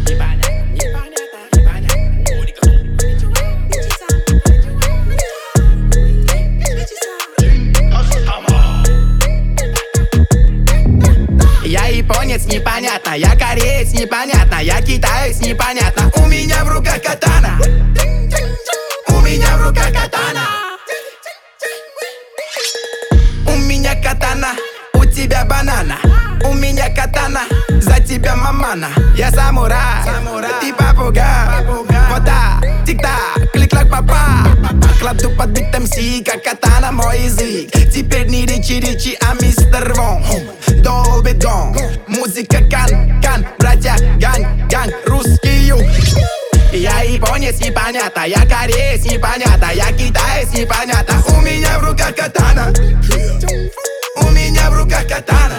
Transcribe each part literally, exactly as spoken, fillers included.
Я японец, непонятно, я кореец, непонятно, я китаец, непонятно. У меня в руках катана. У меня в руках катана. У меня катана, у тебя банана. У меня катана, за тебя мамана. Я самурай, ты попугай. Вот так, тик-так, клик-клак, папа. Кладу под бит эм си, как катана мой язык. Теперь не речи-речи, а мистер Вон. Долби дон, музыка кан-кан. Братья, гань-гань, русский юг. Я японец, непонятно, я кореец, непонятно, я китаец, непонятно. У меня в руках катана. У меня в руках катана.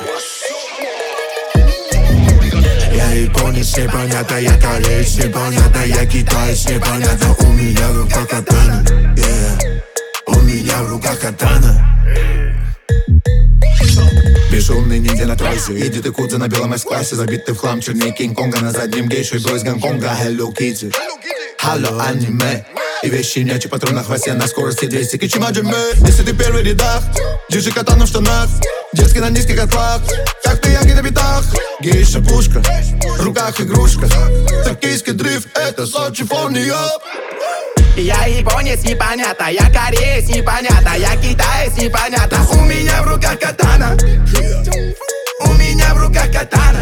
Я японец, непонятно, я кореец, непонятно, я китаец, непонятно. У меня в руках катана, yeah. У меня в руках катана. Бесшумный ниндзя на трассе, идет и кудза на белом эс-классе. Забитый в хлам черный Кинг-Конга, на заднем гейшей бой из Гонконга. Hello Kitty, Hello аниме. И вещи нячи, патрон на хвосте на скорости двести кичимаджиме. Если ты первый рядах, держи катану в штанах. Детский на низких отлах, как ты яги на битах. Гейша пушка, в руках игрушка. Токийский дрифт, это Сочи, Форния. Я японец, непонятно, я кореец, непонятно, я китаец, непонятно. У меня в руках катана. У меня в руках катана.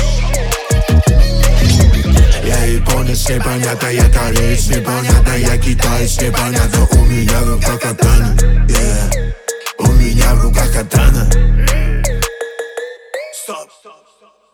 Я японец, непонятно, я кореец, непонятно, я китаец, непонятно. У меня в руках катана, yeah. У меня в руках катана. Stop.